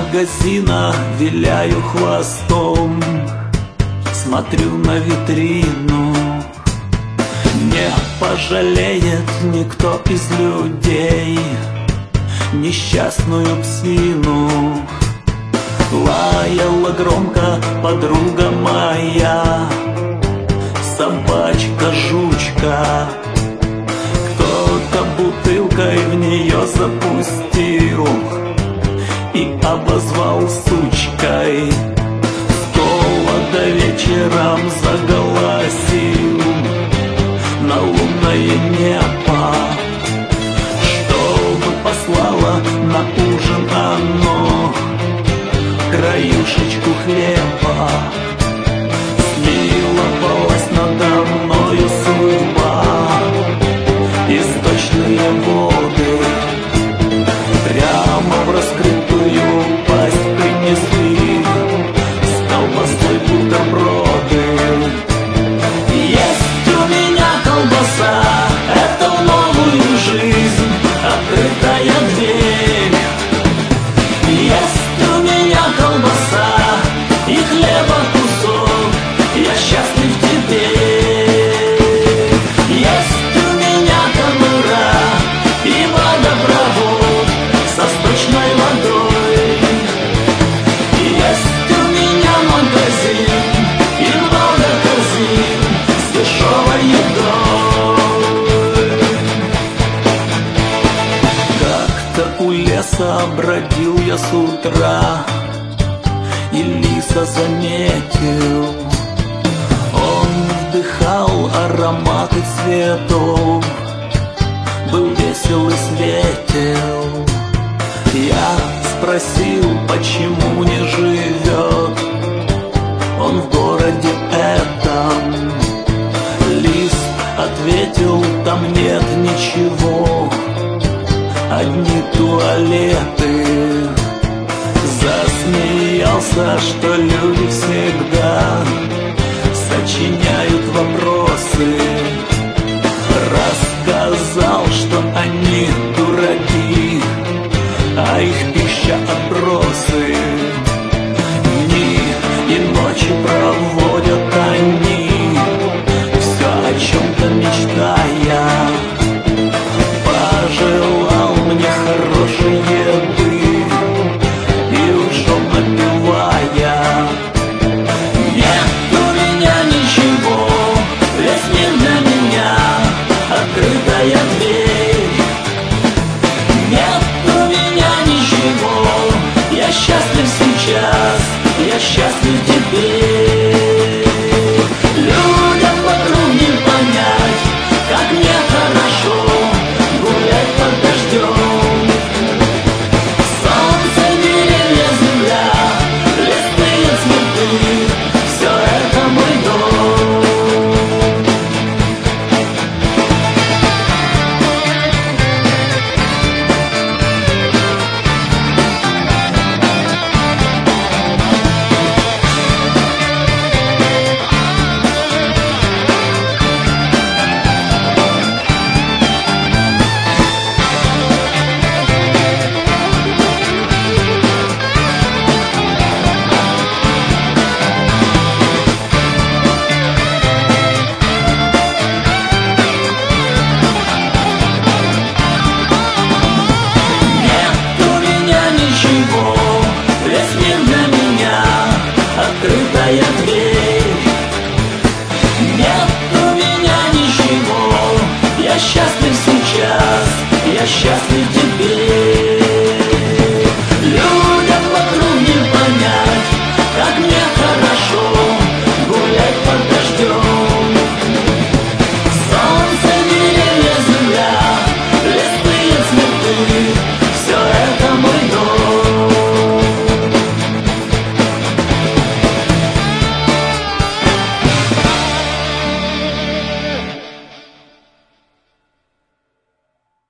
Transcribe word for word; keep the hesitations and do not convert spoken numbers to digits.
магазина виляю хвостом, смотрю на витрину. Не пожалеет никто из людей несчастную псину. Лаяла громко подруга моя, собачка-жучка. Кто-то бутылкой в нее запустил и обозвал сучкой. С голода вечером заголосил на лунное небо, чтобы послала на ужин оно краюшечку хлеба. Смиловалась надо мною судьба, источные воды прямо в раскрытую пасть принесли с колбасой бутерброды. Есть у меня колбаса, это в новую жизнь открытая дверь. Есть у меня колбаса и хлеба кусок, я счастлив теперь. Есть у меня конура и водопровод со сточной водой. Есть у меня магазин и много корзин с дешевой едой. Как-то у леса бродил я с утра, и лиса заметил. Он вдыхал ароматы цветов, был весел и светел. Я спросил, почему не живет он в городе этом. Лис ответил, там нет ничего, одни туалеты. Засмеялся, что люди всегда сочиняют вопросы. Рассказал, что они дураки, а их пища отбросы. Дни и ночи проводят они, все о чем-то мечтая. Пожелал мне хорошей еды и ушел, напевая. Нет у меня ничего, весь мир для меня открытая дверь. Нет у меня ничего, я счастлив сейчас, я счастлив теперь. Людям вокруг не понять, как мне хорошо гулять под дождем. Солнце, деревья, земля, лесные цветы, все это мой дом. Открытая дверь. Нет у меня ничего, я счастлив сейчас, я счастлив.